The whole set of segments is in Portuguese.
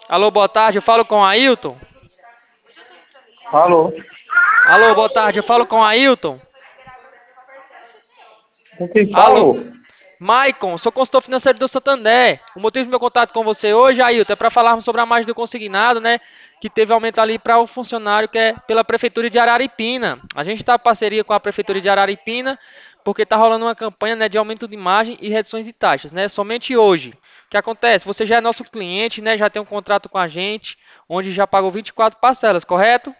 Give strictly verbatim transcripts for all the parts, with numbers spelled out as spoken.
Alô, boa tarde, eu falo com Ailton. Alô? Alô, boa tarde, eu falo com Ailton. Com quem Alô, falo? Maicon, sou consultor financeiro do Santander. O motivo do meu contato com você hoje, Ailton, é para falarmos sobre a margem do consignado, né? Que teve aumento ali para o funcionário que é pela Prefeitura de Araripina. A gente está em parceria com a Prefeitura de Araripina, porque está rolando uma campanha, né, de aumento de margem e reduções de taxas, né? Somente hoje. O que acontece? Você já é nosso cliente, né? Já tem um contrato com a gente, onde já pagou vinte e quatro parcelas, correto?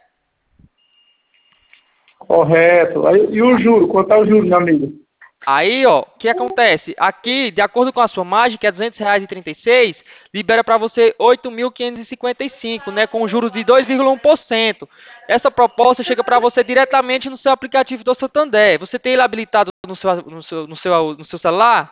Correto. Aí, e o juro? Quanto é o juro, meu amigo? Aí, ó, o que acontece? Aqui, de acordo com a sua margem, que é duzentos reais e trinta e seis, libera para você oito mil quinhentos e cinquenta e cinco, né, com juros de dois vírgula um por cento. Essa proposta chega para você diretamente no seu aplicativo do Santander. Você tem ele habilitado no seu, no seu, no seu, no seu celular?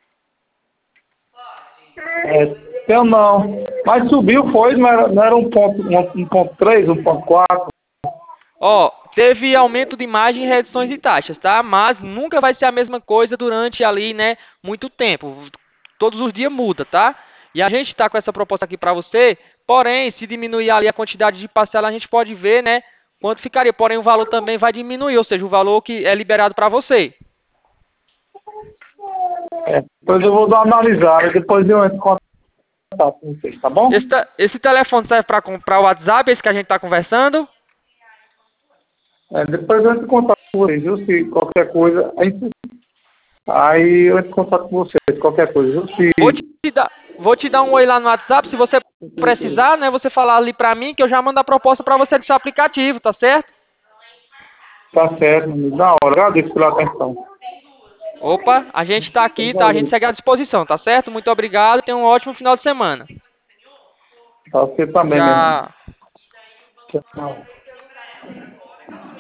É, eu não. Mas subiu, foi, não era, não era um ponto, um, um ponto três, um ponto quatro. Ó, teve aumento de margem e reduções de taxas, tá? Mas nunca vai ser a mesma coisa durante ali, né, muito tempo. Todos os dias muda, tá? E a gente está com essa proposta aqui para você, porém, se diminuir ali a quantidade de parcela, a gente pode ver, né, quanto ficaria. Porém, o valor também vai diminuir, ou seja, o valor que é liberado para você. É, depois eu vou dar uma analisada, depois eu entro em contato com vocês, tá bom? Esse, te- esse telefone serve para comprar o WhatsApp, esse que a gente está conversando? É, depois eu entro em contato com vocês, viu? Se qualquer coisa, aí, aí eu entro em contato com vocês, qualquer coisa, viu? Vou te Se, dar, vou te dar um oi lá no WhatsApp, se você precisar, né, você falar ali para mim que eu já mando a proposta para você do seu aplicativo, tá certo? tá certo, meu amigo. Da hora, agradeço pela atenção. Opa, a gente está aqui, tá? A gente Valeu. segue à disposição, tá certo? Muito obrigado, tenha um ótimo final de semana. Pra você também, meu irmão. Tchau. Tchau.